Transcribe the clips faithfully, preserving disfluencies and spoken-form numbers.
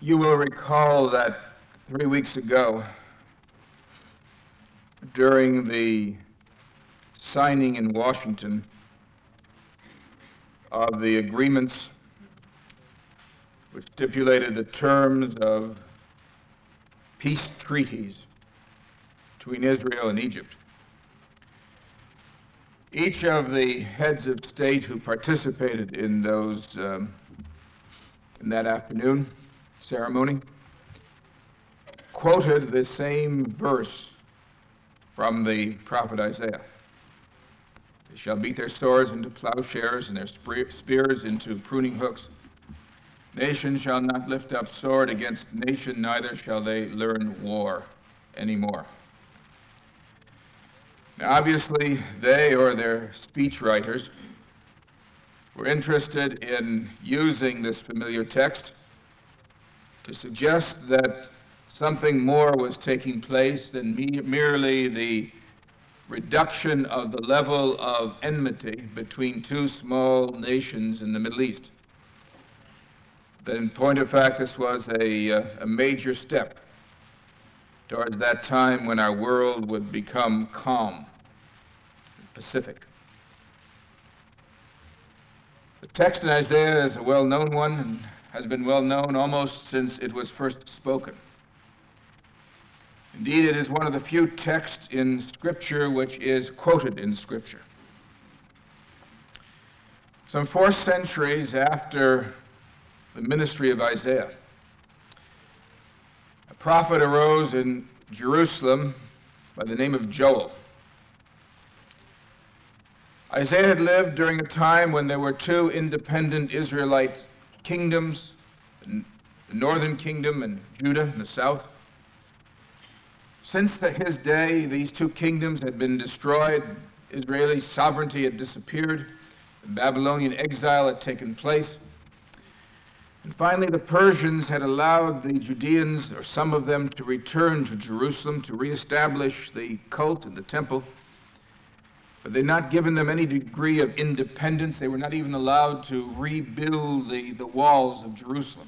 You will recall that three weeks ago, during the signing in Washington of the agreements which stipulated the terms of peace treaties between Israel and Egypt, each of the heads of state who participated in those um, in that afternoon ceremony quoted the same verse from the prophet Isaiah. They shall beat their swords into plowshares and their spears into pruning hooks. Nation shall not lift up sword against nation, neither shall they learn war anymore. Now, obviously, they or their speechwriters were interested in using this familiar text to suggest that something more was taking place than me- merely the reduction of the level of enmity between two small nations in the Middle East. That in point of fact, this was a, uh, a major step towards that time when our world would become calm and pacific. The text in Isaiah is a well-known one and has been well-known almost since it was first spoken. Indeed, it is one of the few texts in Scripture which is quoted in Scripture. Some four centuries after the ministry of Isaiah, a prophet arose in Jerusalem by the name of Joel. Isaiah had lived during a time when there were two independent Israelite kingdoms, the northern kingdom and Judah in the south. Since the, his day, these two kingdoms had been destroyed, Israeli sovereignty had disappeared, the Babylonian exile had taken place, and finally the Persians had allowed the Judeans, or some of them, to return to Jerusalem to reestablish the cult and the temple. But they'd not given them any degree of independence. They were not even allowed to rebuild the, the walls of Jerusalem.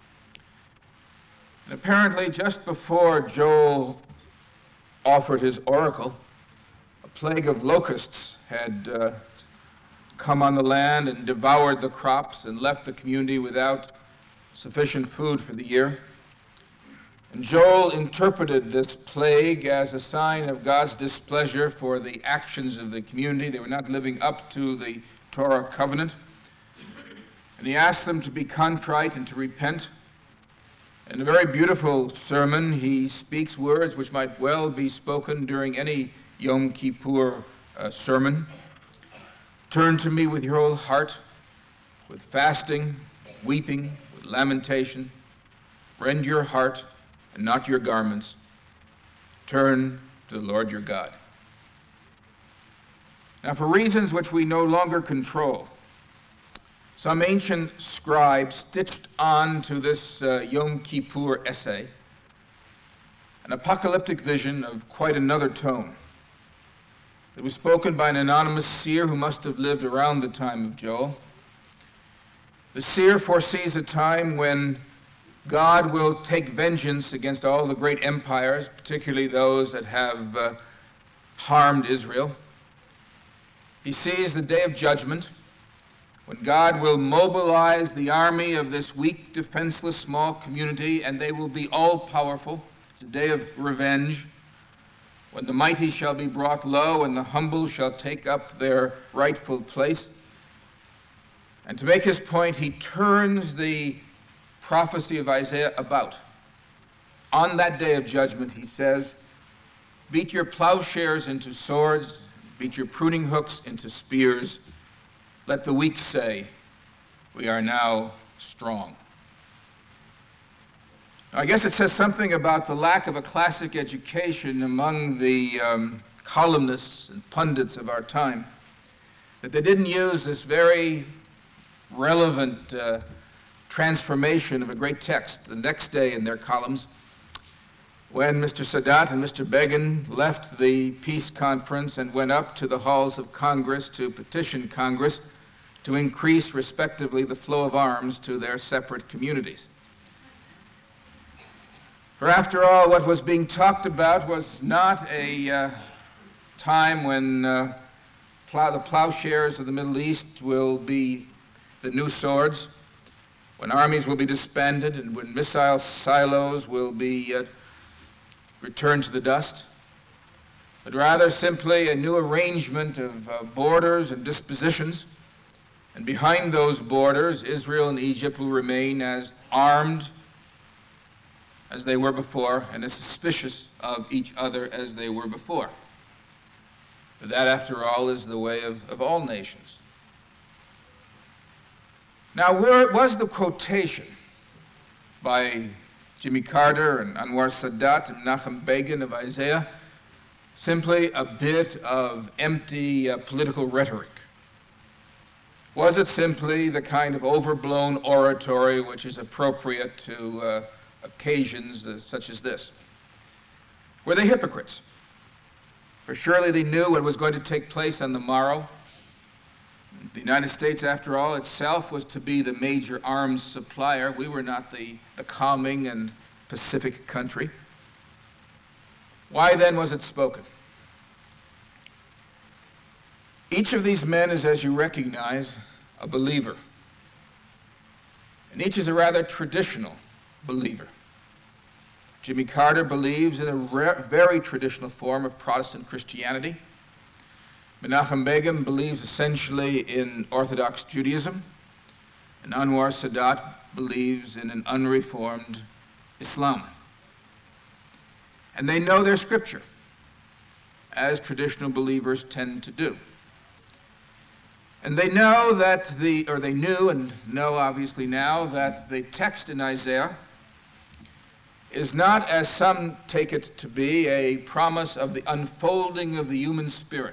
And apparently, just before Joel offered his oracle, a plague of locusts had uh, come on the land and devoured the crops and left the community without sufficient food for the year. And Joel interpreted this plague as a sign of God's displeasure for the actions of the community. They were not living up to the Torah covenant. And he asked them to be contrite and to repent. In a very beautiful sermon, he speaks words which might well be spoken during any Yom Kippur uh, sermon. Turn to me with your whole heart, with fasting, weeping, with lamentation. Rend your heart and not your garments. Turn to the Lord your God. Now, for reasons which we no longer control, some ancient scribe stitched on to this uh, Yom Kippur essay an apocalyptic vision of quite another tone. It was spoken by an anonymous seer who must have lived around the time of Joel. The seer foresees a time when God will take vengeance against all the great empires, particularly those that have uh, harmed Israel. He sees the day of judgment, when God will mobilize the army of this weak, defenseless, small community, and they will be all-powerful. It's a day of revenge, when the mighty shall be brought low and the humble shall take up their rightful place. And to make his point, he turns the prophecy of Isaiah about. On that day of judgment, he says, beat your plowshares into swords, beat your pruning hooks into spears. Let the weak say, we are now strong. Now, I guess it says something about the lack of a classic education among the um, columnists and pundits of our time, that they didn't use this very relevant uh, transformation of a great text the next day in their columns, when Mister Sadat and Mister Begin left the peace conference and went up to the halls of Congress to petition Congress to increase, respectively, the flow of arms to their separate communities. For after all, what was being talked about was not a uh, time when uh, plow, the plowshares of the Middle East will be the new swords, when armies will be disbanded, and when missile silos will be uh, returned to the dust, but rather simply a new arrangement of uh, borders and dispositions. And behind those borders, Israel and Egypt will remain as armed as they were before, and as suspicious of each other as they were before. But that, after all, is the way of, of all nations. Now, where was the quotation by Jimmy Carter and Anwar Sadat and Menachem Begin of Isaiah simply a bit of empty uh, political rhetoric? Was it simply the kind of overblown oratory which is appropriate to uh, occasions uh, such as this? Were they hypocrites? For surely they knew what was going to take place on the morrow. The United States, after all, itself was to be the major arms supplier. We were not the, the calming and pacific country. Why then was it spoken? Each of these men is, as you recognize, a believer. And each is a rather traditional believer. Jimmy Carter believes in a re- very traditional form of Protestant Christianity. Menachem Begin believes essentially in Orthodox Judaism. And Anwar Sadat believes in an unreformed Islam. And they know their scripture, as traditional believers tend to do. And they know that the, or they knew and know obviously now, that the text in Isaiah is not, as some take it to be, a promise of the unfolding of the human spirit.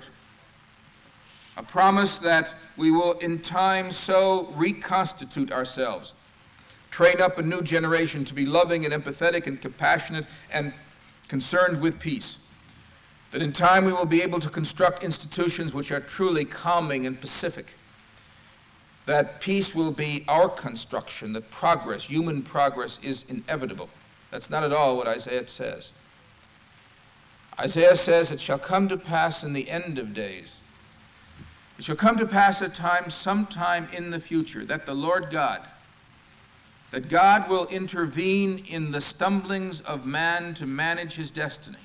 A promise that we will in time so reconstitute ourselves, train up a new generation to be loving and empathetic and compassionate and concerned with peace, that in time we will be able to construct institutions which are truly calming and pacific, that peace will be our construction, that progress, human progress, is inevitable. That's not at all what Isaiah says. Isaiah says, "It shall come to pass in the end of days, it shall come to pass at times sometime in the future, that the Lord God, that God will intervene in the stumblings of man to manage his destiny,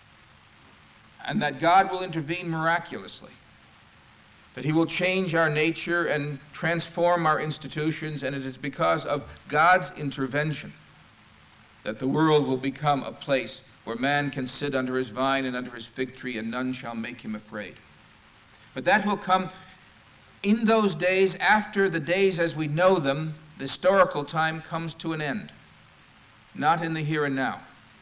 and that God will intervene miraculously, that he will change our nature and transform our institutions, and it is because of God's intervention that the world will become a place where man can sit under his vine and under his fig tree, and none shall make him afraid." But that will come in those days, after the days as we know them, the historical time comes to an end, not in the here and now.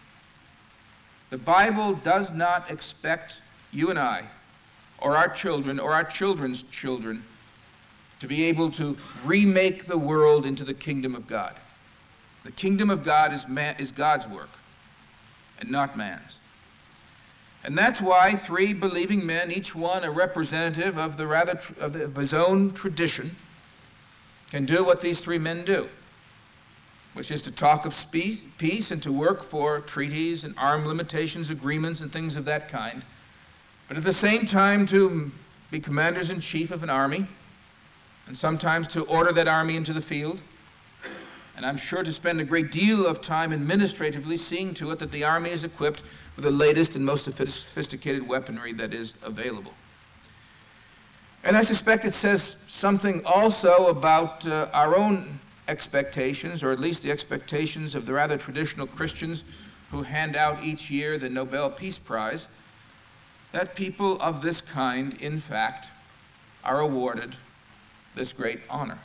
The Bible does not expect you and I, or our children, or our children's children, to be able to remake the world into the kingdom of God. The kingdom of God is, man, is God's work, and not man's. And that's why three believing men, each one a representative of the rather tr- of, the, of his own tradition, can do what these three men do, which is to talk of spe- peace and to work for treaties and arm limitations agreements and things of that kind, but at the same time to be commanders-in-chief of an army, and sometimes to order that army into the field, and I'm sure to spend a great deal of time administratively seeing to it that the army is equipped with the latest and most sophisticated weaponry that is available. And I suspect it says something also about uh, our own expectations, or at least the expectations of the rather traditional Christians who hand out each year the Nobel Peace Prize, that people of this kind, in fact, are awarded this great honor.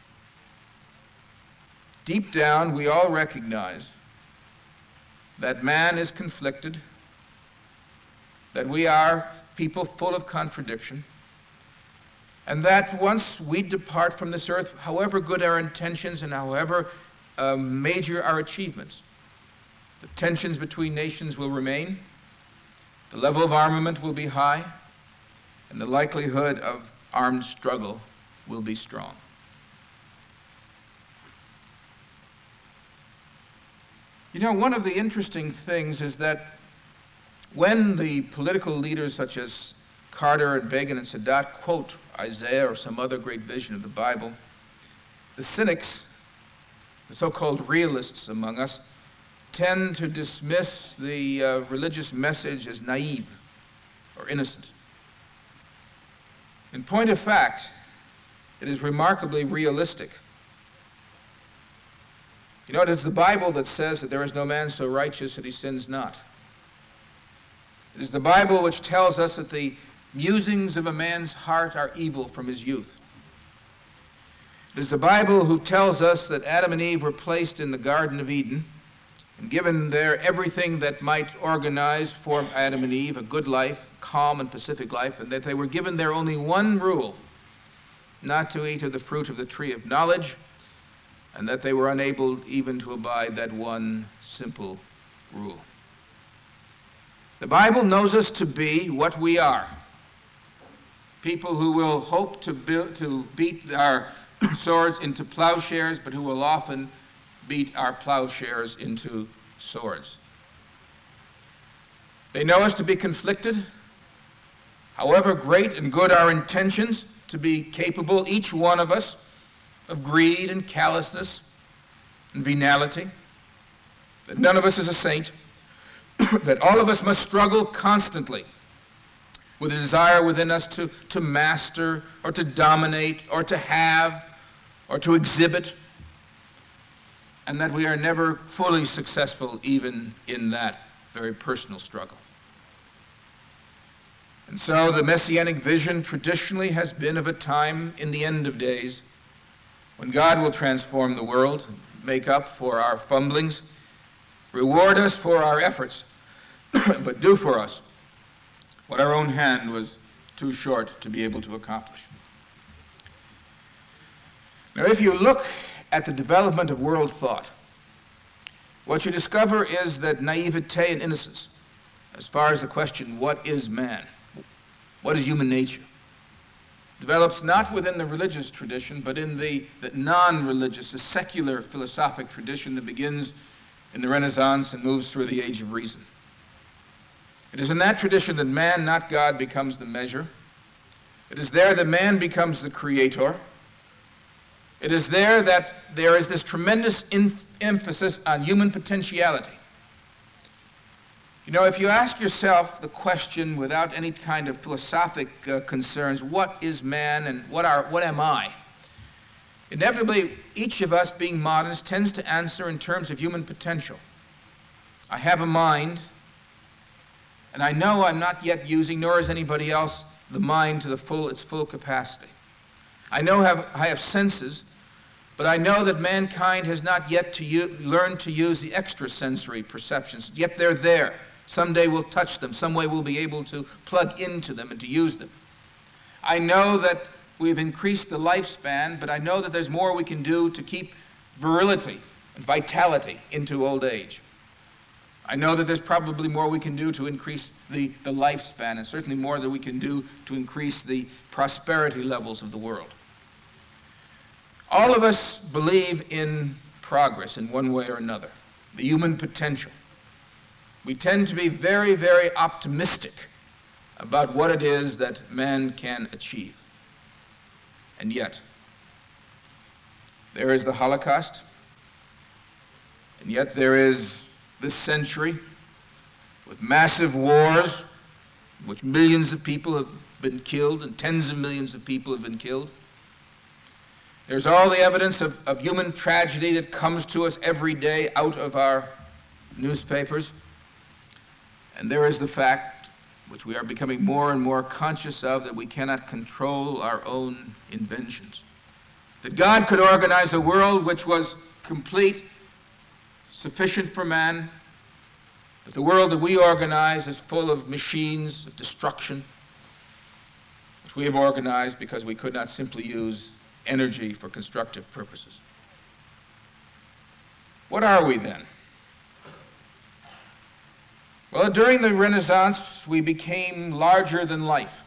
Deep down, we all recognize that man is conflicted, that we are people full of contradiction, and that once we depart from this earth, however good our intentions and however uh, major our achievements, the tensions between nations will remain, the level of armament will be high, and the likelihood of armed struggle will be strong. You know, one of the interesting things is that when the political leaders such as Carter and Begin and Sadat quote Isaiah or some other great vision of the Bible, the cynics, the so-called realists among us, tend to dismiss the uh, religious message as naive or innocent. In point of fact, it is remarkably realistic. You know, it is the Bible that says that there is no man so righteous that he sins not. It is the Bible which tells us that the musings of a man's heart are evil from his youth. It is the Bible who tells us that Adam and Eve were placed in the Garden of Eden and given there everything that might organize for Adam and Eve a good life, calm and pacific life, and that they were given there only one rule, not to eat of the fruit of the tree of knowledge, and that they were unable even to abide that one simple rule. The Bible knows us to be what we are, people who will hope to, build, to beat our swords into plowshares, but who will often beat our plowshares into swords. They know us to be conflicted, however great and good our intentions, to be capable, each one of us, of greed and callousness and venality, that none of us is a saint, that all of us must struggle constantly with a desire within us to, to master or to dominate or to have or to exhibit, and that we are never fully successful even in that very personal struggle. And so the Messianic vision traditionally has been of a time in the end of days when God will transform the world, make up for our fumblings, reward us for our efforts, but do for us what our own hand was too short to be able to accomplish. Now, if you look at the development of world thought, what you discover is that naivete and innocence, as far as the question, what is man? What is human nature? Develops not within the religious tradition, but in the, the non-religious, the secular philosophic tradition that begins in the Renaissance and moves through the Age of Reason. It is in that tradition that man, not God, becomes the measure. It is there that man becomes the creator. It is there that there is this tremendous inf- emphasis on human potentiality. You know, if you ask yourself the question without any kind of philosophic uh, concerns, what is man and what are what am I? Inevitably, each of us, being modernist, tends to answer in terms of human potential. I have a mind, and I know I'm not yet using, nor is anybody else, the mind to the full its full capacity. I know have, I have senses, but I know that mankind has not yet to u- learned to use the extrasensory perceptions, yet they're there. Someday we'll touch them. Some way we'll be able to plug into them and to use them. I know that we've increased the lifespan, but I know that there's more we can do to keep virility and vitality into old age. I know that there's probably more we can do to increase the, the lifespan, and certainly more that we can do to increase the prosperity levels of the world. All of us believe in progress in one way or another, the human potential. We tend to be very, very optimistic about what it is that man can achieve. And yet, there is the Holocaust, and yet there is this century with massive wars in which millions of people have been killed and tens of millions of people have been killed. There's all the evidence of, of human tragedy that comes to us every day out of our newspapers. And there is the fact, which we are becoming more and more conscious of, that we cannot control our own inventions. That God could organize a world which was complete, sufficient for man, but the world that we organize is full of machines of destruction, which we have organized because we could not simply use energy for constructive purposes. What are we then? Well, during the Renaissance, we became larger than life.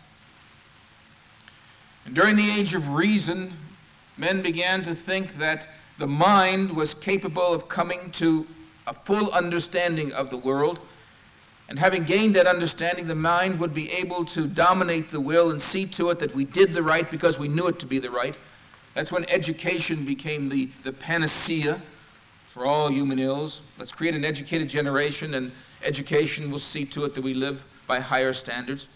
And during the Age of Reason, men began to think that the mind was capable of coming to a full understanding of the world. And having gained that understanding, the mind would be able to dominate the will and see to it that we did the right because we knew it to be the right. That's when education became the, the panacea for all human ills. Let's create an educated generation, and education will see to it that we live by higher standards.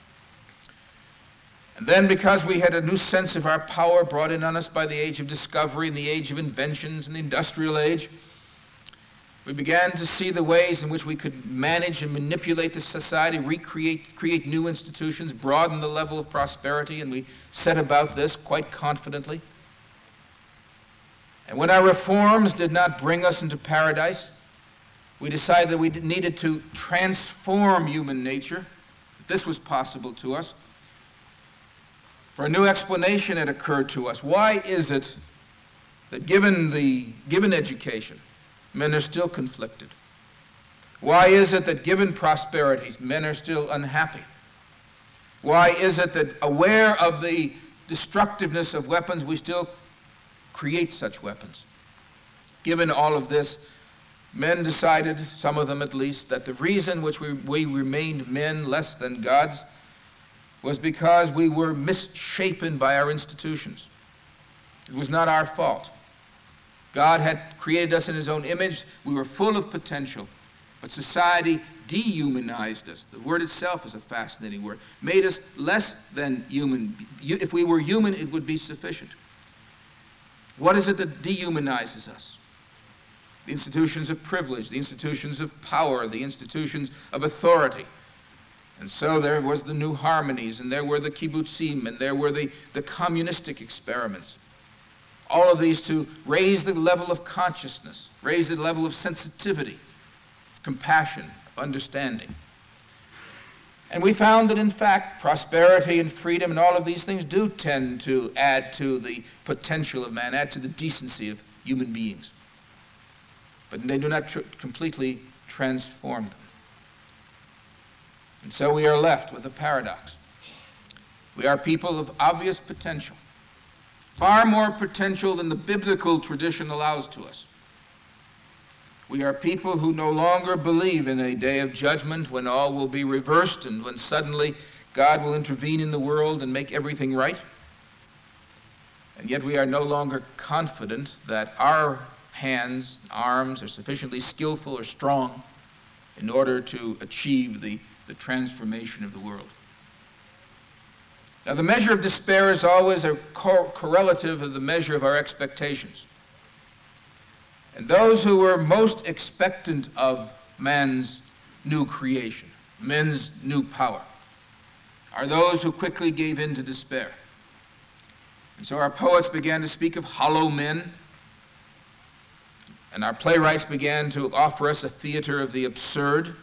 And then, because we had a new sense of our power brought in on us by the age of discovery and the age of inventions and the industrial age, we began to see the ways in which we could manage and manipulate the society, recreate, create new institutions, broaden the level of prosperity, and we set about this quite confidently. And when our reforms did not bring us into paradise, we decided that we needed to transform human nature, that this was possible to us. For a new explanation had occurred to us. Why is it that given the given education, men are still conflicted? Why is it that given prosperities, men are still unhappy? Why is it that aware of the destructiveness of weapons, we still create such weapons? Given all of this, men decided, some of them at least, that the reason which we, we remained men less than gods was because we were misshapen by our institutions. It was not our fault. God had created us in his own image. We were full of potential. But society dehumanized us. The word itself is a fascinating word. Made us less than human. If we were human, it would be sufficient. What is it that dehumanizes us? The institutions of privilege, the institutions of power, the institutions of authority. And so there was the New Harmonies, and there were the kibbutzim, and there were the, the communistic experiments. All of these to raise the level of consciousness, raise the level of sensitivity, of compassion, of understanding. And we found that, in fact, prosperity and freedom and all of these things do tend to add to the potential of man, add to the decency of human beings. But they do not tr- completely transform them. And so we are left with a paradox. We are people of obvious potential, far more potential than the biblical tradition allows to us. We are people who no longer believe in a day of judgment when all will be reversed and when suddenly God will intervene in the world and make everything right. And yet we are no longer confident that our hands, arms are sufficiently skillful or strong in order to achieve the, the transformation of the world. Now, the measure of despair is always a cor- correlative of the measure of our expectations. And those who were most expectant of man's new creation, men's new power, are those who quickly gave in to despair. And so our poets began to speak of hollow men, and our playwrights began to offer us a theater of the absurd.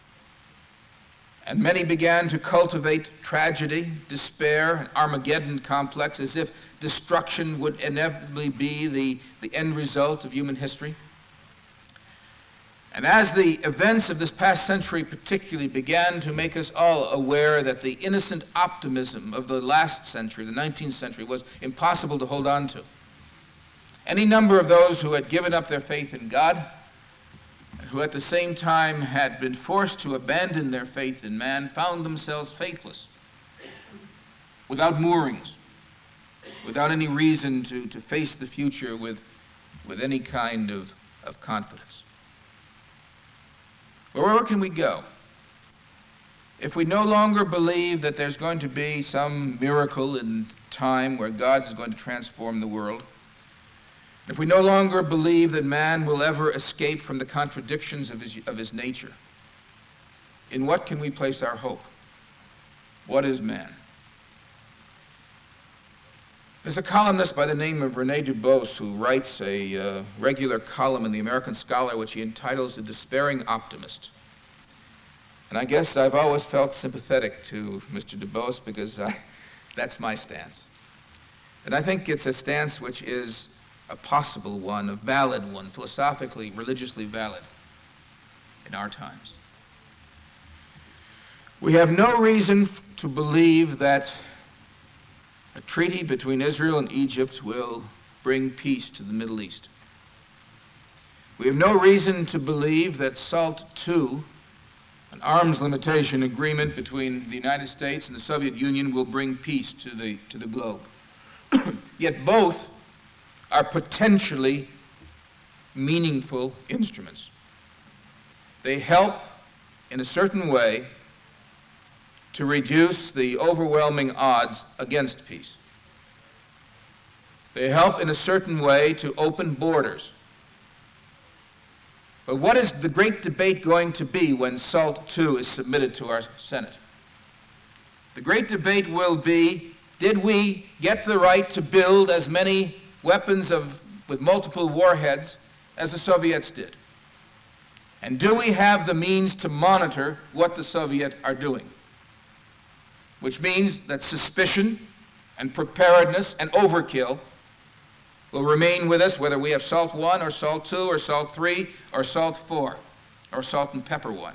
And many began to cultivate tragedy, despair, an Armageddon complex, as if destruction would inevitably be the, the end result of human history. And as the events of this past century particularly began to make us all aware that the innocent optimism of the last century, the nineteenth century, was impossible to hold on to, any number of those who had given up their faith in God, who at the same time had been forced to abandon their faith in man, found themselves faithless, without moorings, without any reason to, to face the future with, with any kind of, of confidence. Well, where can we go? If we no longer believe that there's going to be some miracle in time where God is going to transform the world, if we no longer believe that man will ever escape from the contradictions of his, of his nature, in what can we place our hope? What is man? There's a columnist by the name of Rene Dubos who writes a uh, regular column in the American Scholar which he entitles The Despairing Optimist. And I guess I've always felt sympathetic to Mister Dubos because I, that's my stance. And I think it's a stance which is a possible one, a valid one, philosophically, religiously valid in our times. We have no reason to believe that a treaty between Israel and Egypt will bring peace to the Middle East. We have no reason to believe that SALT two, an arms limitation agreement between the United States and the Soviet Union, will bring peace to the, to the globe. Yet both are potentially meaningful instruments. They help in a certain way to reduce the overwhelming odds against peace. They help in a certain way to open borders. But what is the great debate going to be when SALT two is submitted to our Senate? The great debate will be, did we get the right to build as many weapons of, with multiple warheads as the Soviets did? And do we have the means to monitor what the Soviets are doing? Which means that suspicion and preparedness and overkill will remain with us, whether we have SALT one or SALT two or SALT three or SALT four or Salt and Pepper one.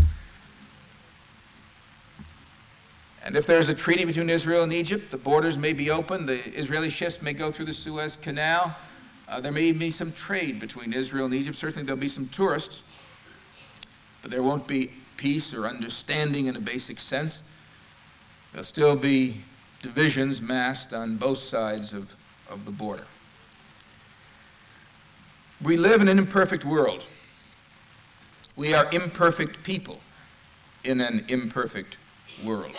And if there's a treaty between Israel and Egypt, the borders may be open, the Israeli ships may go through the Suez Canal, uh, there may be some trade between Israel and Egypt, certainly there'll be some tourists, but there won't be peace or understanding in a basic sense. There'll still be divisions massed on both sides of, of the border. We live in an imperfect world. We are imperfect people in an imperfect world.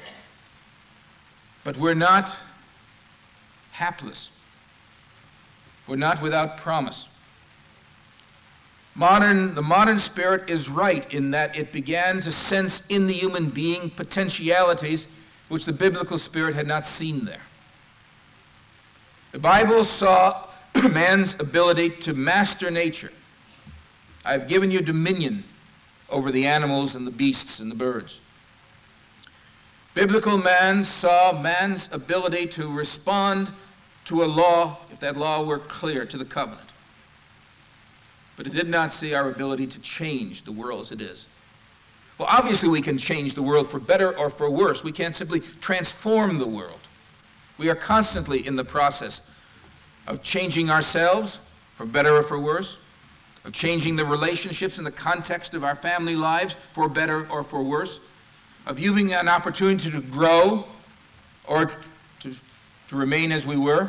But we're not hapless. We're not without promise. Modern, the modern spirit is right in that it began to sense in the human being potentialities which the biblical spirit had not seen there. The Bible saw man's ability to master nature. I've given you dominion over the animals and the beasts and the birds. Biblical man saw man's ability to respond to a law, if that law were clear, to the covenant. But it did not see our ability to change the world as it is. Well, obviously we can change the world for better or for worse. We can't simply transform the world. We are constantly in the process of changing ourselves, for better or for worse, of changing the relationships in the context of our family lives, for better or for worse, of using an opportunity to grow or to, to remain as we were.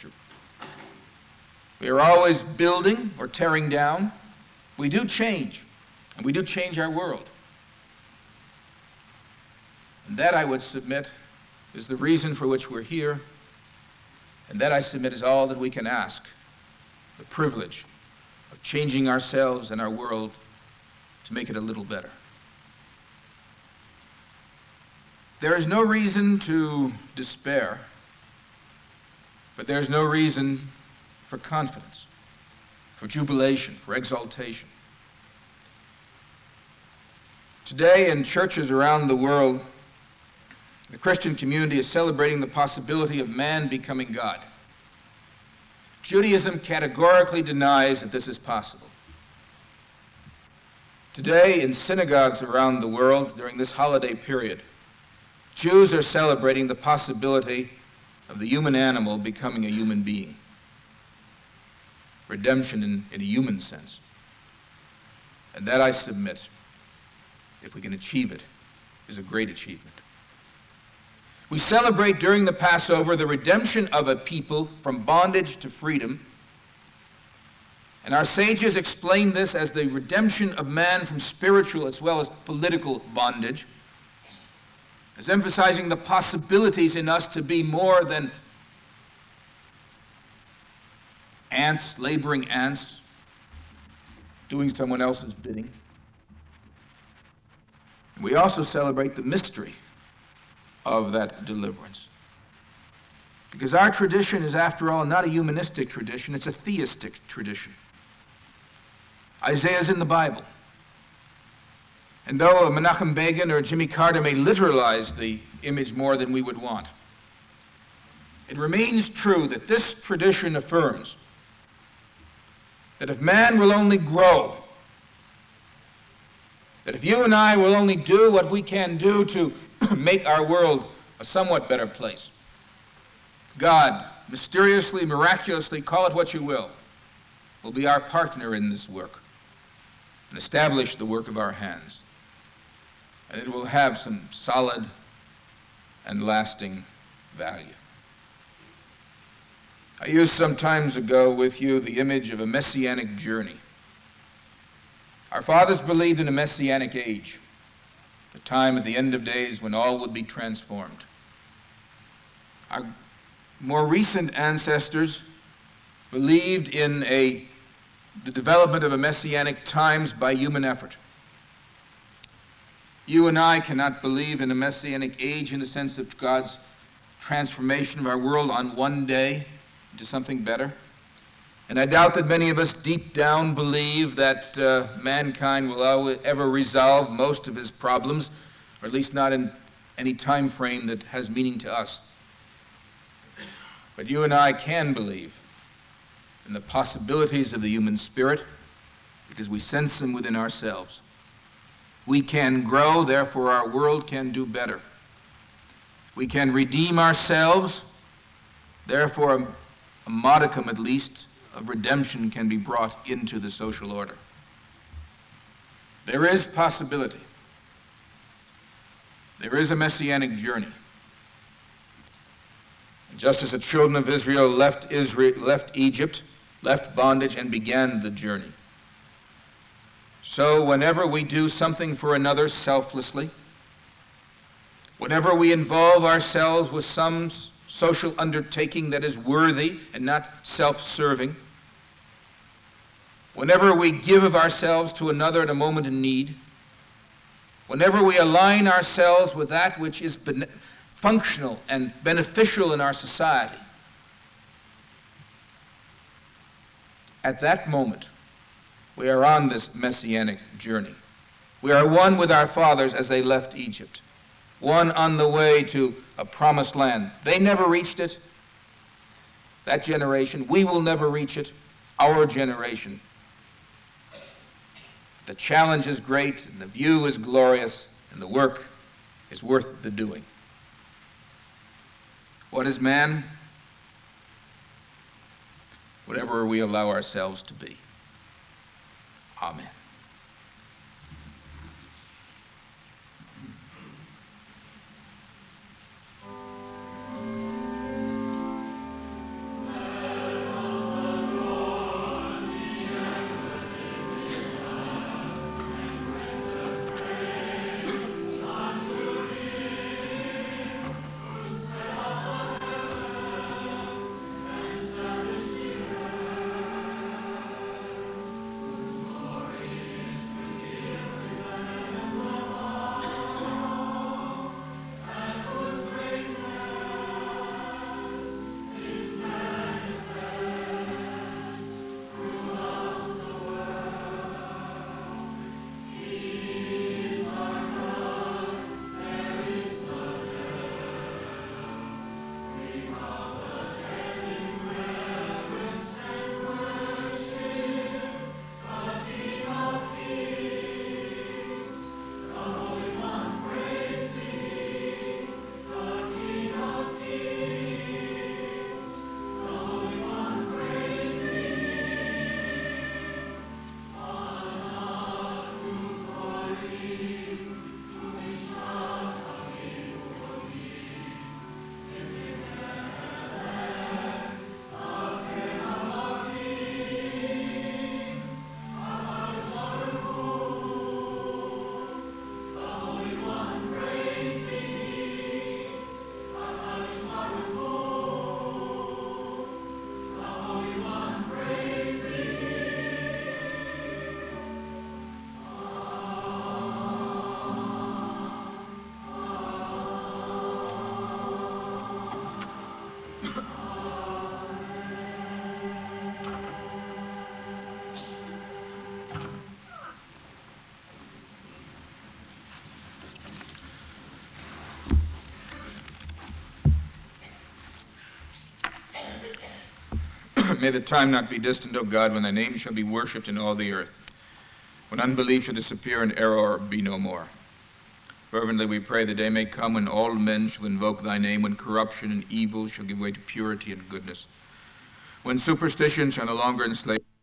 We are always building or tearing down. We do change, and we do change our world. And that, I would submit, is the reason for which we're here. And that, I submit, is all that we can ask, the privilege of changing ourselves and our world to make it a little better. There is no reason to despair, but there's no reason for confidence, for jubilation, for exaltation. Today, in churches around the world, the Christian community is celebrating the possibility of man becoming God. Judaism categorically denies that this is possible. Today, in synagogues around the world during this holiday period, Jews are celebrating the possibility of the human animal becoming a human being. Redemption in, in a human sense. And that, I submit, if we can achieve it, is a great achievement. We celebrate during the Passover the redemption of a people from bondage to freedom. And our sages explain this as the redemption of man from spiritual as well as political bondage, as emphasizing the possibilities in us to be more than ants, laboring ants, doing someone else's bidding. We also celebrate the mystery of that deliverance. Because our tradition is, after all, not a humanistic tradition, it's a theistic tradition. Isaiah's in the Bible. And though Menachem Begin or Jimmy Carter may literalize the image more than we would want, it remains true that this tradition affirms that if man will only grow, that if you and I will only do what we can do to make our world a somewhat better place, God, mysteriously, miraculously, call it what you will, will be our partner in this work and establish the work of our hands. And it will have some solid and lasting value. I used some times ago with you the image of a messianic journey. Our fathers believed in a messianic age, the time at the end of days when all would be transformed. Our more recent ancestors believed in a, the development of a messianic times by human effort. You and I cannot believe in a messianic age in the sense of God's transformation of our world on one day into something better. And I doubt that many of us deep down believe that uh, mankind will always, ever resolve most of his problems, or at least not in any time frame that has meaning to us. But you and I can believe in the possibilities of the human spirit because we sense them within ourselves. We can grow, therefore our world can do better. We can redeem ourselves, therefore a, a modicum at least of redemption can be brought into the social order. There is possibility. There is a messianic journey. Just as the children of Israel left Israel, left Egypt, left bondage, and began the journey. So whenever we do something for another selflessly, whenever we involve ourselves with some social undertaking that is worthy and not self-serving, whenever we give of ourselves to another at a moment in need, whenever we align ourselves with that which is ben- functional and beneficial in our society, at that moment, we are on this messianic journey. We are one with our fathers as they left Egypt, one on the way to a promised land. They never reached it, that generation. We will never reach it, our generation. The challenge is great, and the view is glorious, and the work is worth the doing. What is man? Whatever we allow ourselves to be. Amen. May the time not be distant, O God, when thy name shall be worshipped in all the earth, when unbelief shall disappear and error be no more. Fervently we pray the day may come when all men shall invoke thy name, when corruption and evil shall give way to purity and goodness, when superstition shall no longer enslave